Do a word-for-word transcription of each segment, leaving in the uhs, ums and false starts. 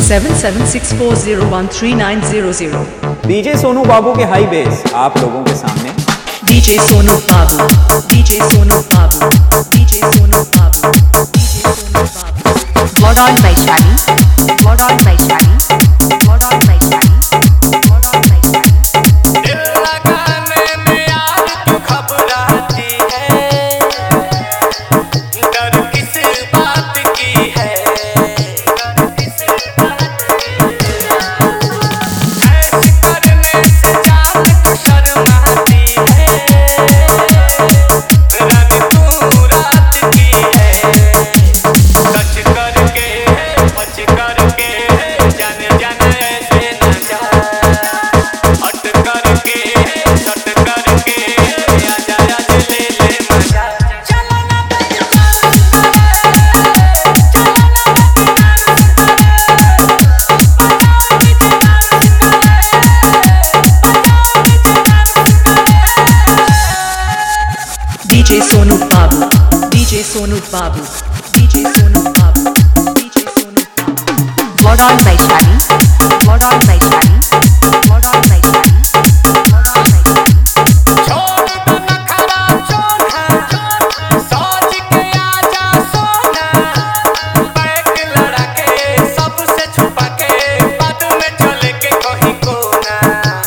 seven seven six four zero one three nine zero zero। DJ Sonu Babu के हाई base आप लोगों के सामने। DJ Sonu Babu, DJ Sonu Babu, DJ Sonu Babu, DJ Sonu बाबू। वॉडॉन वैशाली, वॉडॉन वैशाली, वॉडॉन वैशाली, वॉडॉन वैशाली। दिल लगाने में यार तू घबराती है, डर किस बात की है, डर किस बात की है, ऐसे करने से जान तू शर्माती है, रानी तू रात की है, सच करके बच करके जाने जाने ऐसे न जा, हट करके सट करके आजा आज ले ले मजा। चलो ना बच डांस करे, चलो ना बच डांस करे, बताओ किसे डांस करे, बताओ किसे डांस करे। DJ Sonu Babu, DJ Sonu Babu, DJ Sonu Babu, DJ Sonu बाबू। वॉडॉन वैशाली, वॉडॉन वैशाली, वॉडॉन वैशाली, वॉडॉन वैशाली। छोड़ दो नखरा चोना, सोच के आजा सोना, बैग लड़ा के सबसे छुपा के बाद में चले के कहीं कोना।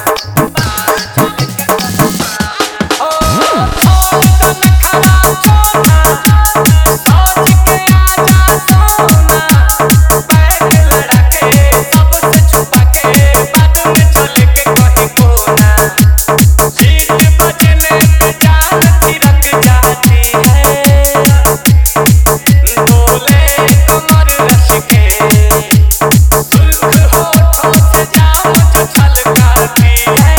ओ छोड़ दो नखरा चोना, सोच के आजा सोना, बैग लड़ा के सबसे छुपा के बाद में चले के कहीं कोना। सीट बजने पे जान थिरक जाती है, डोले कमर रच के, सुर्ख होठों से जाम छलकाती है,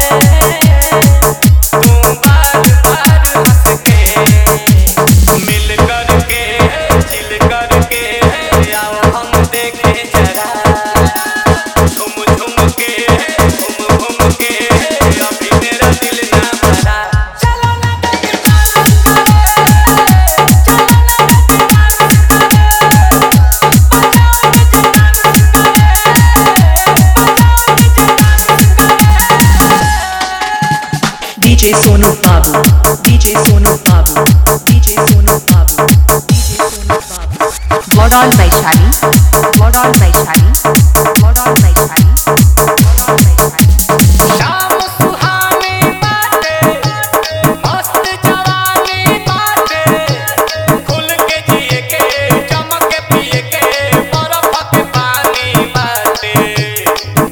तू बार बार हंस के, मिल करके चिल करके आओ हम देखें जरा, झुम झुम के घूम घूम के अभी मेरा दिल ना भरा। चलो ना बच डांस करे, चलो ना बच डांस करे, बताओ किसे डांस करे, बताओ किसे डांस करे। DJ Sonu Babu, DJ Sonu Babu, DJ Sonu Babu, DJ Sonu बाबू। वॉडॉन वैशाली, वॉडॉन वैशाली, वॉडॉन वैशाली, वॉडॉन वैशाली। शाम सुहानी बातें, मस्त जवानी बातें, खुल के जिए के चमक के पिए के बर्फ के पानी बातें।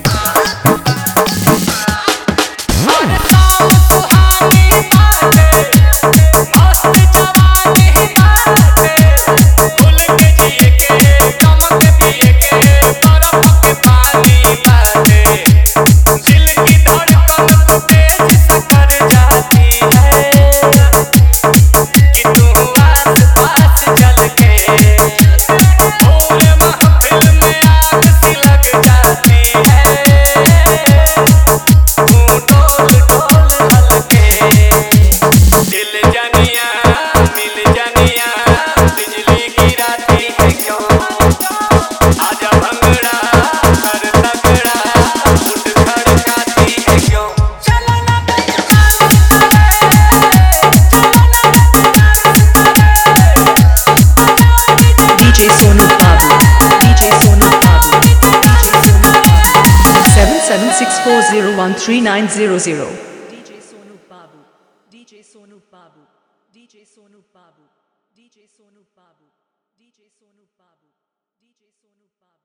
और शाम सुहानी बातें, मस्त जवानी बातें, खुल के जिए के चमक के पिए के बर्फ के पानी बातें। दिल की धड़कन को तेज सा कर जाती है, कि तू आस पास चल के पूरे महफिल में आग सी लग जाती है, तू डोल डोल हलके, दिल जानिया मिल जानिया बिजली गिराती है क्यों, आजा भंगड़ा कर तगड़ा उठ खड़काती है क्यों। चलो ना बच डांस करे, चलो ना बच डांस करे, बताओ किसे DJ Sonu Babu, DJ Sonu Babu, DJ Sonu बाबू। seven seven six four zero one three nine zero zero। DJ Sonu Babu, DJ Sonu Babu, DJ Sonu Babu, DJ Sonu Babu, DJ Sonu Babu, DJ Sonu बाबू।